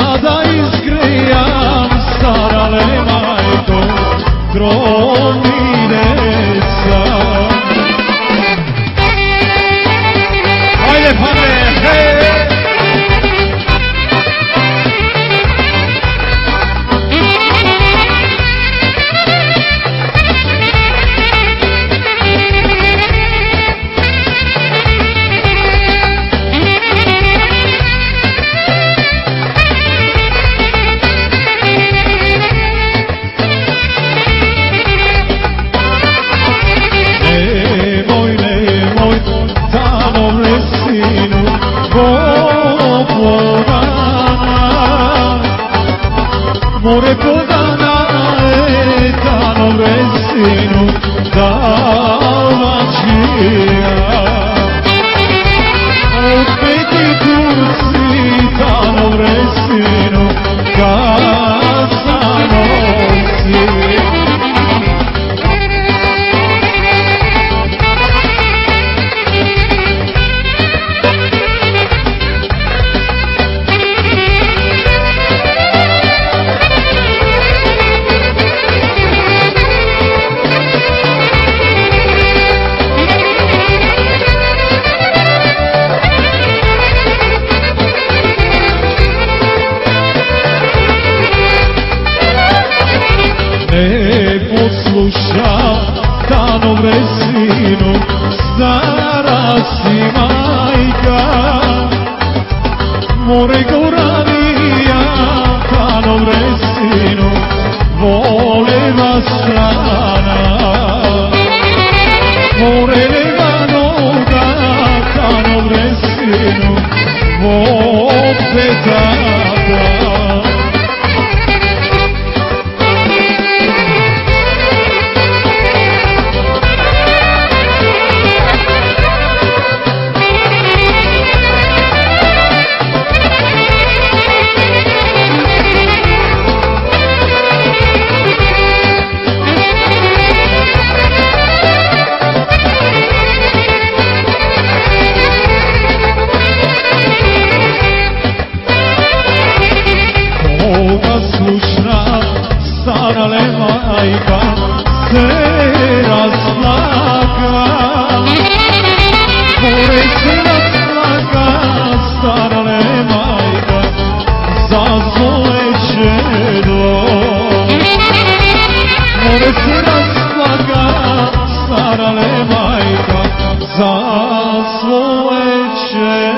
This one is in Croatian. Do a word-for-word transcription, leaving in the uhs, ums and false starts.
sada izgrijam, stara le majko, tromineca. Ajde, Pavle, hej! More podana etano vresinu Dalmacija. Opet i Turci tano vresinu Kasanovci. Ne posluša tano vresinu, stara si majka. More Goranija tano vresinu, voleva strana. More Levanoga tano vresinu, vopetada. Slušna stara le majka se razlaga. More se razlaga, stara le majka za svoje čedo. More se razlaga, stara le majka za svoje čedo.